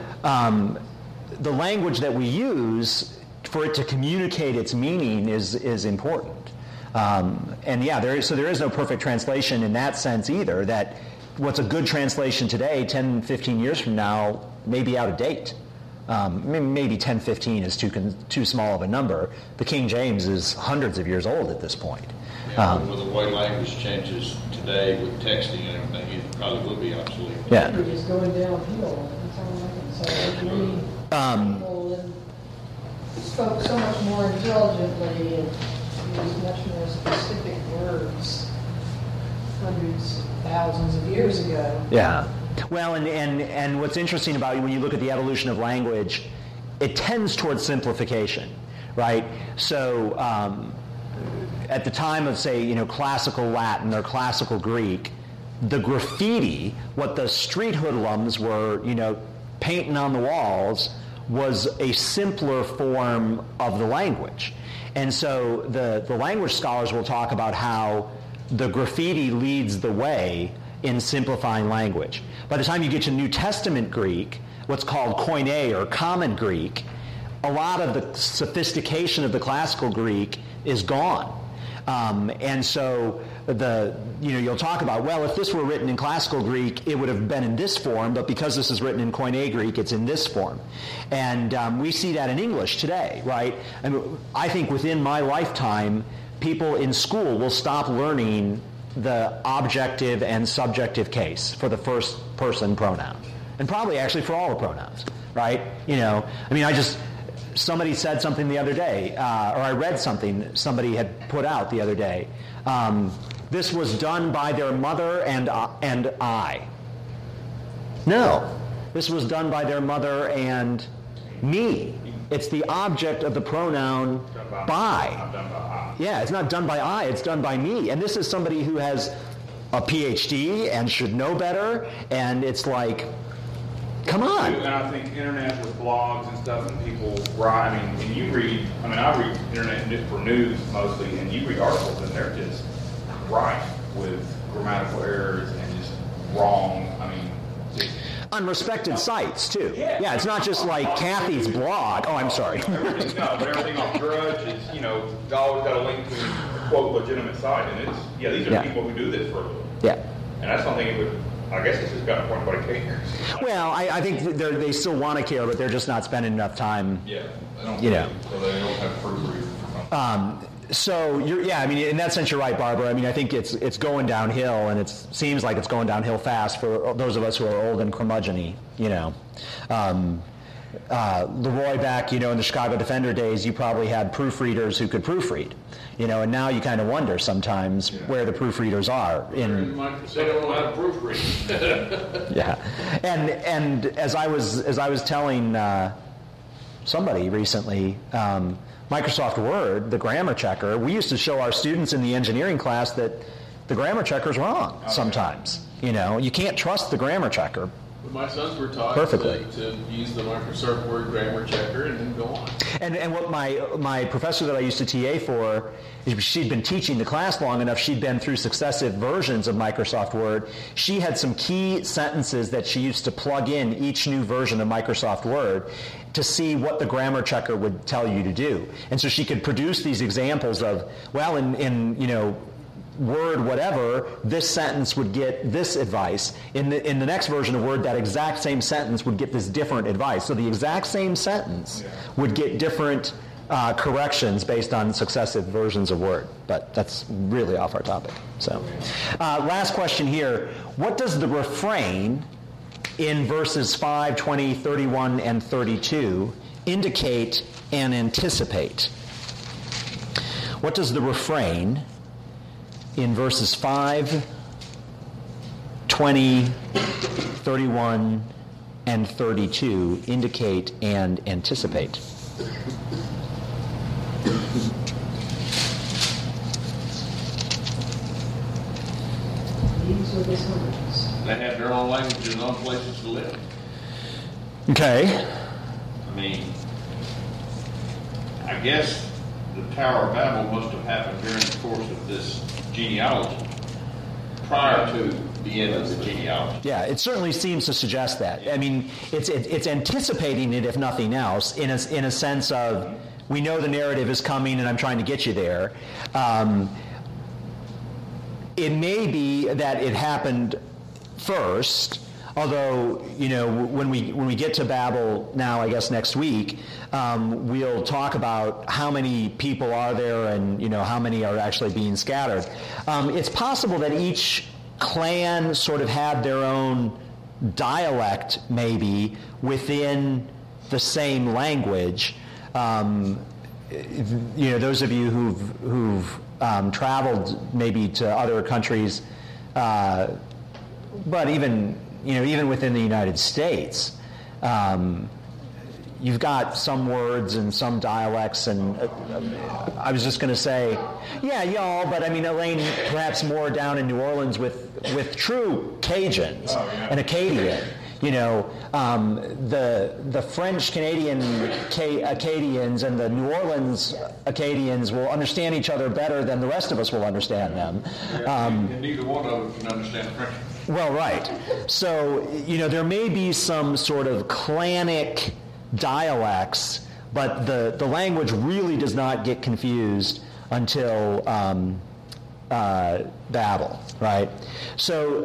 Speaker 1: the language that we use for it to communicate its meaning is important. There is no perfect translation in that sense either, that what's a good translation today, 10, 15 years from now, may be out of date. Maybe 10, 15 is too small of a number. The King James is hundreds of years old at this point.
Speaker 2: With the way language changes today with texting and everything, it probably will be obsolete.
Speaker 1: Yeah.
Speaker 7: It's just going downhill. That's all I can say. People spoke so much more intelligently and used much more specific words hundreds, thousands of years ago.
Speaker 1: Yeah. Well, and what's interesting about when you look at the evolution of language, it tends towards simplification, right? So at the time of, say, classical Latin or classical Greek, the graffiti, what the street hoodlums were, painting on the walls, was a simpler form of the language. And so the language scholars will talk about how the graffiti leads the way in simplifying language. By the time you get to New Testament Greek, what's called Koine or Common Greek, a lot of the sophistication of the classical Greek is gone. And so you'll talk about, well, if this were written in classical Greek, it would have been in this form, but because this is written in Koine Greek, it's in this form. And we see that in English today, right? I mean, I think within my lifetime, people in school will stop learning the objective and subjective case for the first person pronoun, and probably actually for all the pronouns, right? Somebody said something the other day, or I read something somebody had put out the other day. This was done by their mother and I. No, this was done by their mother and me. It's the object of the pronoun by. Yeah, it's not done by I, it's done by me. And this is somebody who has a PhD and should know better, and it's like, come on.
Speaker 6: And I think internet with blogs and stuff, and people write, and you read, I read internet for news mostly, and you read articles, and they're just rife with grammatical errors and just wrong,
Speaker 1: unrespected sites, too. Yeah, it's not just like Kathy's blog. Oh, I'm sorry.
Speaker 6: Everything off Drudge is, always got a link to a quote legitimate site, and these are people who do this for a living.
Speaker 1: Yeah.
Speaker 6: And that's something I guess it's just got a point nobody cares.
Speaker 1: Well, I think they still want to care, but they're just not spending enough time.
Speaker 6: Yeah, they don't. So they don't have proofreaders.
Speaker 1: So in that sense, you're right, Barbara. I think it's going downhill, and it seems like it's going downhill fast for those of us who are old and curmudgeon-y. Leroy back, in the Chicago Defender days, you probably had proofreaders who could proofread. And now you kind of wonder sometimes where the proofreaders are.
Speaker 4: They don't know how to proofread.
Speaker 1: Yeah, and as I was telling somebody recently, Microsoft Word, the grammar checker, we used to show our students in the engineering class that the grammar checker's wrong sometimes. You can't trust the grammar checker.
Speaker 4: But my sons were taught
Speaker 1: perfectly
Speaker 4: to use the Microsoft Word grammar checker and then go on.
Speaker 1: And what my professor that I used to TA for, she'd been teaching the class long enough, she'd been through successive versions of Microsoft Word. She had some key sentences that she used to plug in each new version of Microsoft Word to see what the grammar checker would tell you to do. And so she could produce these examples of, well, in Word whatever, this sentence would get this advice. In the next version of Word, that exact same sentence would get this different advice. So the exact same sentence would get different corrections based on successive versions of Word. But that's really off our topic. So, last question here. What does the refrain in verses 5, 20, 31, and 32 indicate and anticipate? What does the refrain in verses 5, 20, 31, and 32 indicate and anticipate?
Speaker 7: These are the signs.
Speaker 4: They have their own languages and own places to live.
Speaker 1: Okay.
Speaker 2: I guess the Tower of Babel must have happened during the course of this genealogy, prior to the end of the genealogy.
Speaker 1: Yeah, it certainly seems to suggest that. It's anticipating it, if nothing else, in a sense of, we know the narrative is coming and I'm trying to get you there. It may be that it happened first, although, when we get to Babel now, I guess next week, we'll talk about how many people are there and, how many are actually being scattered. It's possible that each clan sort of had their own dialect, maybe, within the same language. Those of you who've traveled maybe to other countries, but even within the United States, you've got some words and some dialects, and I was just going to say, yeah, y'all, but Elaine, perhaps more down in New Orleans with true Cajuns and Acadian. The French Canadian Acadians and the New Orleans Acadians will understand each other better than the rest of us will understand them.
Speaker 2: And neither one of them can understand the French.
Speaker 1: Well, right. So, there may be some sort of clanic dialects, but the language really does not get confused until Babel, right? So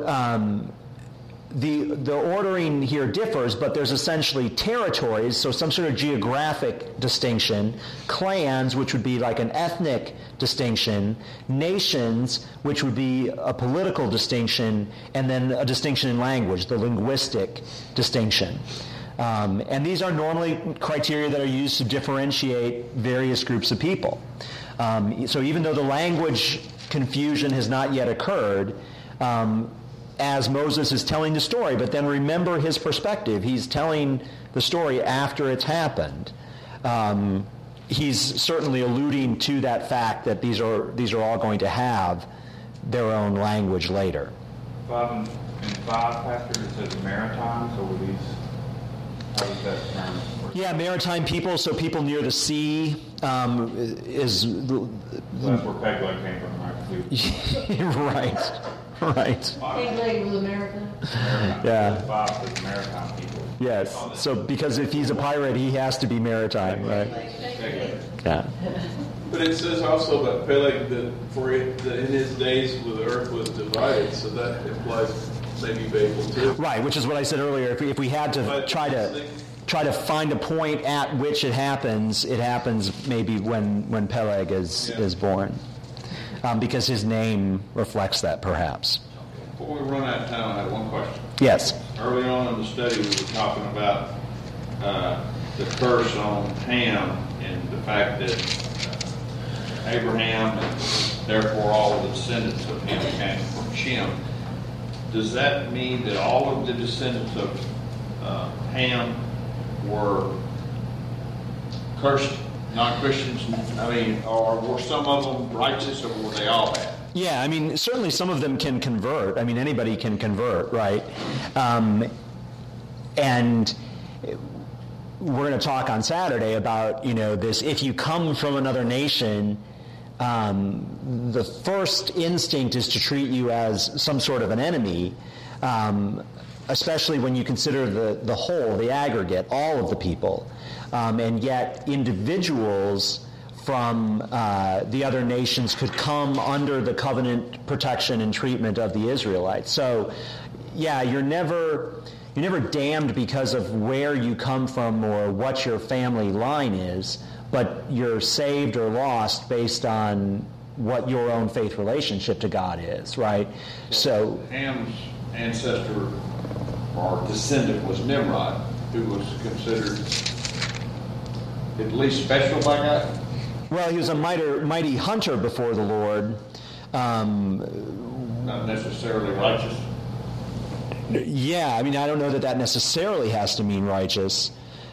Speaker 1: the ordering here differs, but there's essentially territories, so some sort of geographic distinction, clans, which would be like an ethnic distinction, nations, which would be a political distinction, and then a distinction in language, the linguistic distinction. And these are normally criteria that are used to differentiate various groups of people. So even though the language confusion has not yet occurred, as Moses is telling the story, but then remember his perspective. He's telling the story after it's happened. He's certainly alluding to that fact that these are all going to have their own language later.
Speaker 6: In 5, Pastor, it says maritime, so were these, how does that term work?
Speaker 1: Yeah, maritime people, so people near the sea is...
Speaker 6: That's where Peg-leg came from, right? Right.
Speaker 7: Peg-leg was American.
Speaker 1: Yeah.
Speaker 6: 5 says maritime people.
Speaker 1: Yes, so because if he's a pirate, he has to be maritime, right? Yeah.
Speaker 4: But it says also about Peleg that in his days the earth was divided, so that implies maybe Babel too.
Speaker 1: Right, which is what I said earlier. If we had to try to find a point at which it happens maybe when Peleg is born, because his name reflects that, perhaps.
Speaker 2: Before we run out of time, I have one question.
Speaker 1: Yes.
Speaker 2: Early on in the study, we were talking about the curse on Ham and the fact that Abraham and therefore all of the descendants of him came from Shem. Does that mean that all of the descendants of Ham were cursed, non-Christians? I mean, or were some of them righteous, or were they all bad?
Speaker 1: Yeah, I mean, certainly some of them can convert. I mean, anybody can convert, right? And we're going to talk on Saturday about, this, if you come from another nation, the first instinct is to treat you as some sort of an enemy, especially when you consider the whole, the aggregate, all of the people. And yet individuals from the other nations could come under the covenant protection and treatment of the Israelites. So, yeah, you're never damned because of where you come from or what your family line is, but you're saved or lost based on what your own faith relationship to God is, right? So
Speaker 2: Ham's ancestor or descendant was Nimrod, who was considered at least special by God.
Speaker 1: Well, he was a mighty hunter before the Lord.
Speaker 2: Not necessarily righteous.
Speaker 1: Yeah, I mean, I don't know that necessarily has to mean righteous.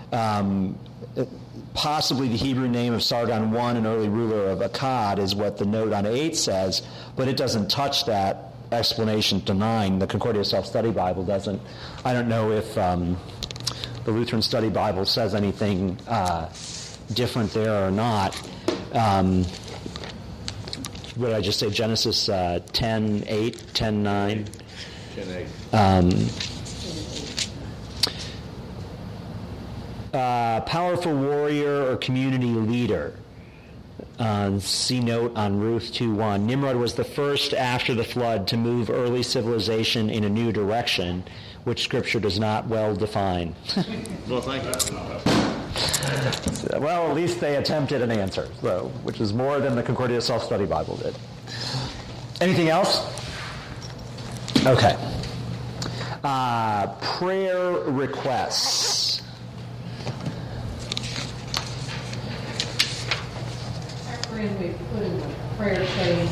Speaker 1: Possibly the Hebrew name of Sargon I, an early ruler of Akkad, is what the note on 8 says, but it doesn't touch that explanation to 9. The Concordia Self-Study Bible doesn't. I don't know if the Lutheran Study Bible says anything different there or not. What did I just say? Genesis 10:8, 10:9. 10:8. Powerful warrior or community leader. See note on Ruth 2:1. Nimrod was the first after the flood to move early civilization in a new direction, which Scripture does not well define.
Speaker 2: Well, thank you.
Speaker 1: Well, at least they attempted an answer, though, which is more than the Concordia Self-Study Bible did. Anything else? Okay. Prayer requests.
Speaker 7: Our friend we put in the prayer chain,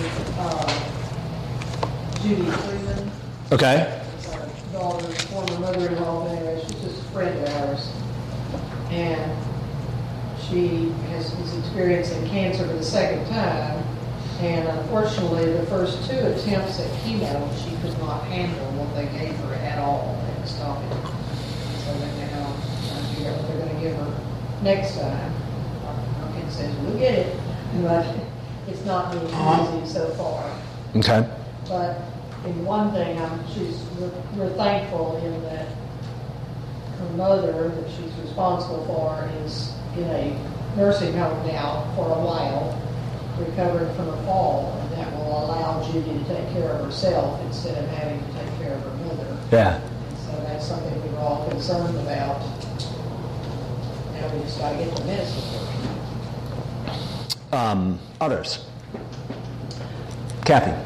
Speaker 7: Judy Freeman.
Speaker 1: Okay.
Speaker 7: It's our daughter's former mother-in-law, but anyway, she's just a friend of ours. And she is experiencing cancer for the second time. And unfortunately, the first 2 attempts at chemo, she could not handle what they gave her at all. They had to stop it. So they're now trying to figure out what they're going to give her next time. Our kid says, we'll get it. But it's not been easy so far.
Speaker 1: Okay.
Speaker 7: But in one thing, we're thankful in that her mother, that she's responsible for, is in a nursing home now for a while, recovering from a fall, and that will allow Judy to take care of herself instead of having to take care of her mother.
Speaker 1: Yeah.
Speaker 7: So that's something we were all concerned about. Now we just got to get the medicine first.
Speaker 1: Others? Kathy?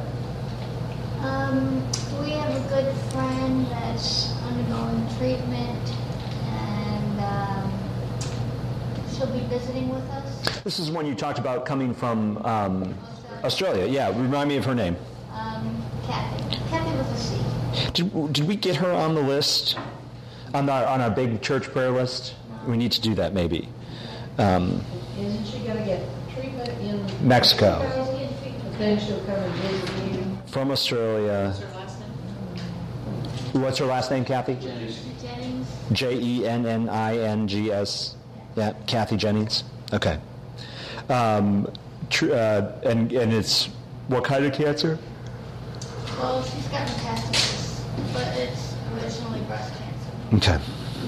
Speaker 8: We have a good friend that's undergoing treatment, and she'll be visiting with us.
Speaker 1: This is one you talked about coming from Australia. Yeah, remind me of her name.
Speaker 8: Kathy. Kathy with a C.
Speaker 1: Did we get her on the list? On our big church prayer list? We need to do that maybe.
Speaker 7: Isn't she going to get treatment in
Speaker 1: Mexico.
Speaker 7: But then she'll come and visit you.
Speaker 1: From Australia. What's her last name, Kathy?
Speaker 8: Jennings.
Speaker 1: Jennings. Yeah, Kathy Jennings. Okay. And it's what kind of cancer?
Speaker 8: Well, she's got metastasis, but it's originally breast cancer.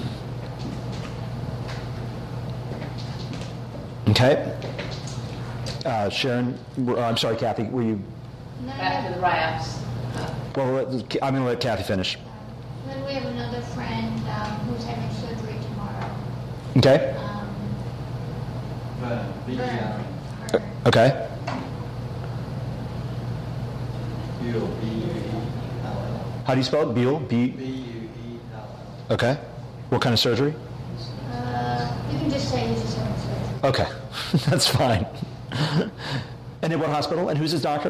Speaker 1: Okay. Sharon, I'm sorry, Kathy, were you?
Speaker 9: Back to the wraps.
Speaker 1: Well, I'm going to let Kathy finish.
Speaker 8: Then we have another friend who's having surgery tomorrow.
Speaker 1: Okay.
Speaker 8: Vern.
Speaker 1: Okay.
Speaker 5: Buell, B-U-E-L-L.
Speaker 1: How do you spell it? Buell?
Speaker 5: B-U-E-L-L.
Speaker 1: Okay. What kind of surgery?
Speaker 8: You can just say he's just having surgery.
Speaker 1: Okay. That's fine. And in what hospital? And who's his doctor?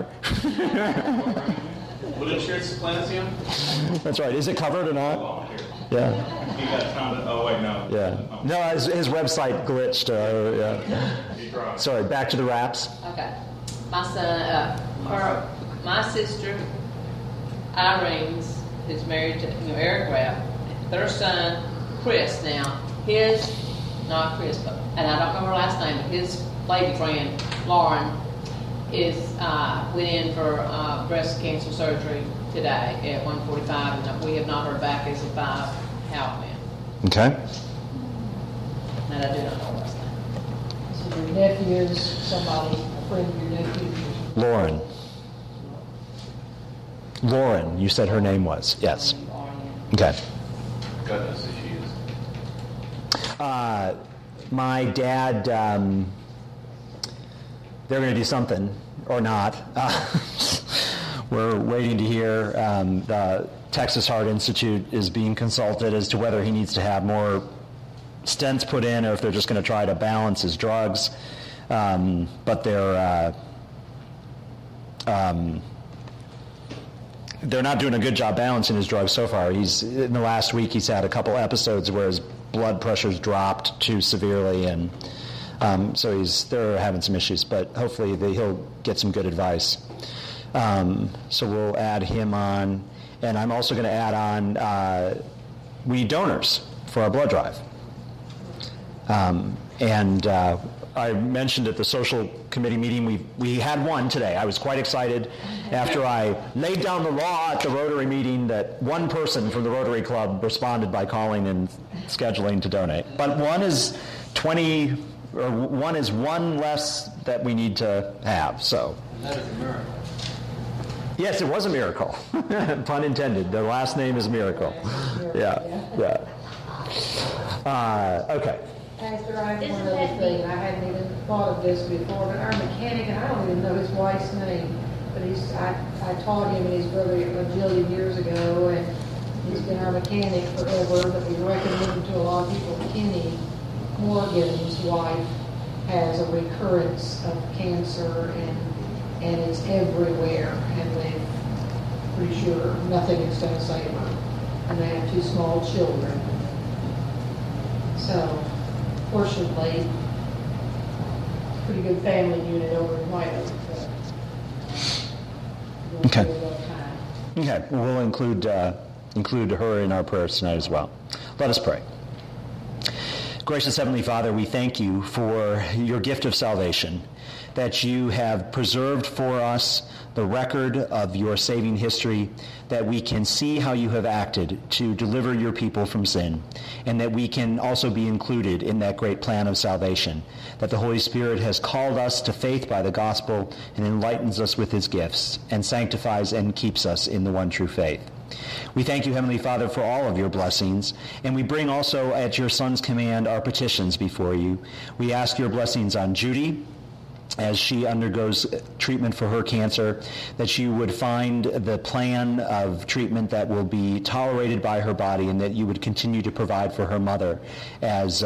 Speaker 4: What insurance plans you?
Speaker 1: That's right. Is it covered or not? Yeah.
Speaker 6: He got time to, oh wait, no.
Speaker 1: Yeah. No, his website glitched. Yeah. Sorry, back to the wraps.
Speaker 9: Okay. My son, my sister, Irene's, who's married to Eric Rapp, their son, Chris now, not Chris, but, and I don't know her last name, but his lady friend, Lauren, went in for breast cancer surgery today at 1:45, and we have not heard back as of 5 how it went.
Speaker 1: Okay.
Speaker 9: And I do not know her last name.
Speaker 7: So your nephew's somebody, a friend of your nephew's.
Speaker 1: Lauren, you said her name was. Yes. Okay.
Speaker 4: God knows who she is.
Speaker 1: My dad, they're going to do something, or not. We're waiting to hear. The Texas Heart Institute is being consulted as to whether he needs to have more stents put in or if they're just going to try to balance his drugs. But they're not doing a good job balancing his drugs so far. In the last week, he's had a couple episodes where his blood pressure's dropped too severely, and so they're having some issues. But hopefully, he'll get some good advice. So we'll add him on, and I'm also going to add on. We need donors for our blood drive, and I mentioned at the social committee meeting, we had one today. I was quite excited after I laid down the law at the Rotary meeting that one person from the Rotary Club responded by calling and scheduling to donate. But one is one less that we need to have. So
Speaker 5: That is a miracle.
Speaker 1: yes, it was a miracle. Pun intended. The last name is Miracle. Yeah. Okay.
Speaker 7: Pastor, I have one other thing. I hadn't even thought of this before, but our mechanic, and I don't even know his wife's name, but I taught him and his brother a bajillion years ago, and he's been our mechanic forever, but we recommend him to a lot of people. Kenny Morgan's wife has a recurrence of cancer, and it's everywhere, and they're pretty sure nothing is going to save her. And they have 2 small children. So, fortunately, pretty good family unit over in White Oak.
Speaker 1: Okay. Okay. We'll include her in our prayers tonight as well. Let us pray. Gracious Heavenly Father, we thank you for your gift of salvation, that you have preserved for us the record of your saving history, that we can see how you have acted to deliver your people from sin, and that we can also be included in that great plan of salvation, that the Holy Spirit has called us to faith by the gospel and enlightens us with his gifts and sanctifies and keeps us in the one true faith. We thank you, Heavenly Father, for all of your blessings, and we bring also at your Son's command our petitions before you. We ask your blessings on Judy as she undergoes treatment for her cancer, that you would find the plan of treatment that will be tolerated by her body, and that you would continue to provide for her mother as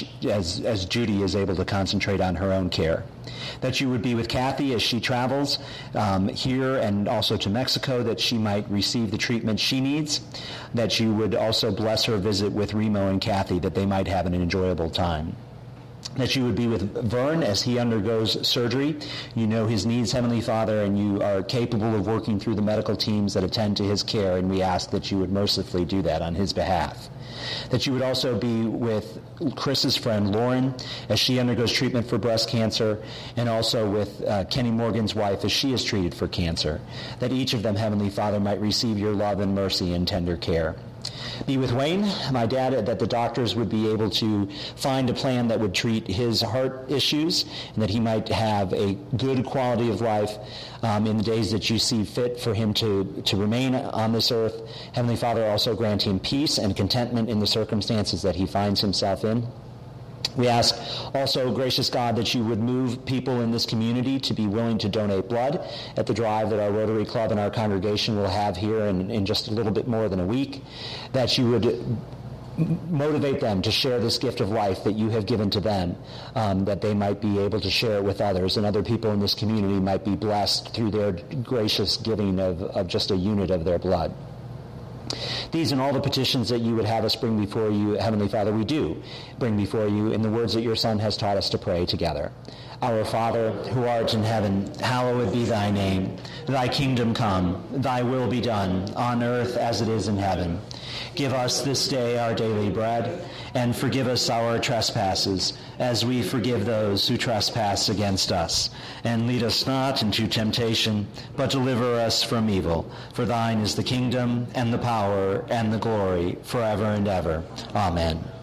Speaker 1: Judy is able to concentrate on her own care. That you would be with Kathy as she travels here and also to Mexico, that she might receive the treatment she needs. That you would also bless her visit with Remo and Kathy, that they might have an enjoyable time. That you would be with Vern as he undergoes surgery. You know his needs, Heavenly Father, and you are capable of working through the medical teams that attend to his care, and we ask that you would mercifully do that on his behalf. That you would also be with Chris's friend Lauren as she undergoes treatment for breast cancer, and also with Kenny Morgan's wife as she is treated for cancer. That each of them, Heavenly Father, might receive your love and mercy and tender care. Be with Wayne, my dad, that the doctors would be able to find a plan that would treat his heart issues, and that he might have a good quality of life in the days that you see fit for him to remain on this earth. Heavenly Father, also grant him peace and contentment in the circumstances that he finds himself in. We ask also, gracious God, that you would move people in this community to be willing to donate blood at the drive that our Rotary Club and our congregation will have here in just a little bit more than a week. That you would motivate them to share this gift of life that you have given to them, that they might be able to share it with others, and other people in this community might be blessed through their gracious giving of just a unit of their blood. These and all the petitions that you would have us bring before you, Heavenly Father, we do bring before you in the words that your Son has taught us to pray together. Our Father, who art in heaven, hallowed be thy name. Thy kingdom come, thy will be done, on earth as it is in heaven. Give us this day our daily bread, and forgive us our trespasses, as we forgive those who trespass against us. And lead us not into temptation, but deliver us from evil. For thine is the kingdom, and the power, and the glory, forever and ever. Amen.